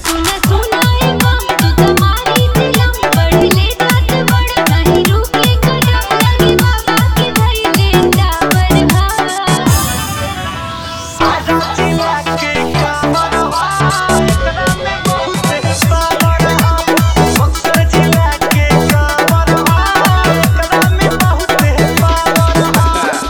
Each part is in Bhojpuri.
सुना सुना है बम तू तुम्हारी दिलम बढ़ ले जात बड़ नहीं रुके कदम लगे बाबा के धैले टावर हा आजा जिला के कामरवा एकरा में बहुत पावर हा बक्सर जिला के कामरवा एकरा में बहुत पावर हा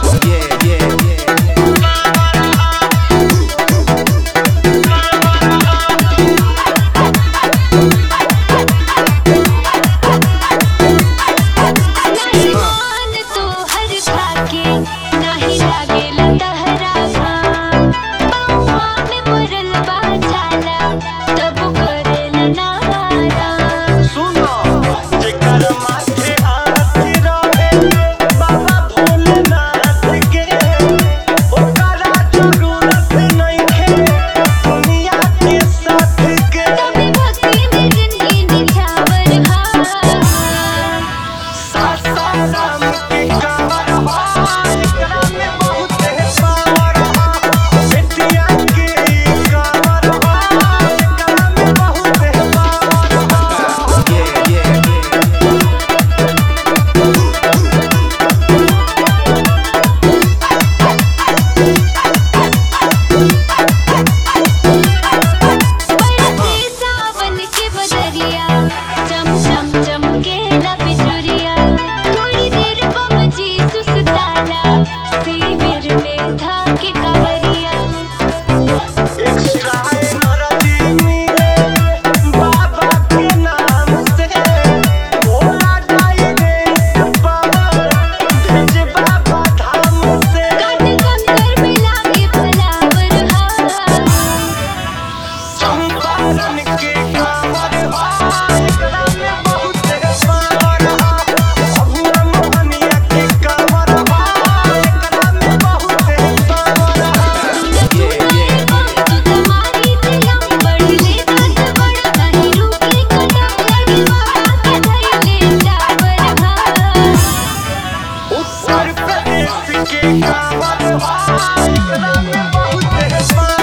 नहीं मान तो हर खाके नहीं लागेला तहरा घाम पौआ में पड़ल बा छाला तब करेला ना आराम सुनो जेकर माथे हाथ रहे बाबा भोलेनाथ के ओकरा जरूरत नइखे दुनिया के साथ के तभी भक्ति में जिंदगी निछावर हा सासाराम के कामरवा एकरा में बहुत पावर हा बेटिया के कामरवा एकरा में बहुत पावर हा बरसे सावन के बदरिया चम चम चमकेला बिजुरिया थोड़ी देर बमजी सुसताला शिविर में था के कावरिया एक्स्ट्रा एनर्जी मिले बाबा के नाम से भोला डायरेक्ट पावर भेजे बाबा धाम से काट कंकर में लागे फलावर हा चंपारण के कामरवा एकरा में बहुत पावर हा अभुआ मोहनिया के कामरवा एकरा में बहुत पावर हा सुना सुना है बम तू तुम्हारी दिलम बढ़ ले जात बड़ नहीं रुके कदम लगे बाबा के धैले टावर हा उत्तर प्रदेश के कामरवा एकरा में बहुत पावर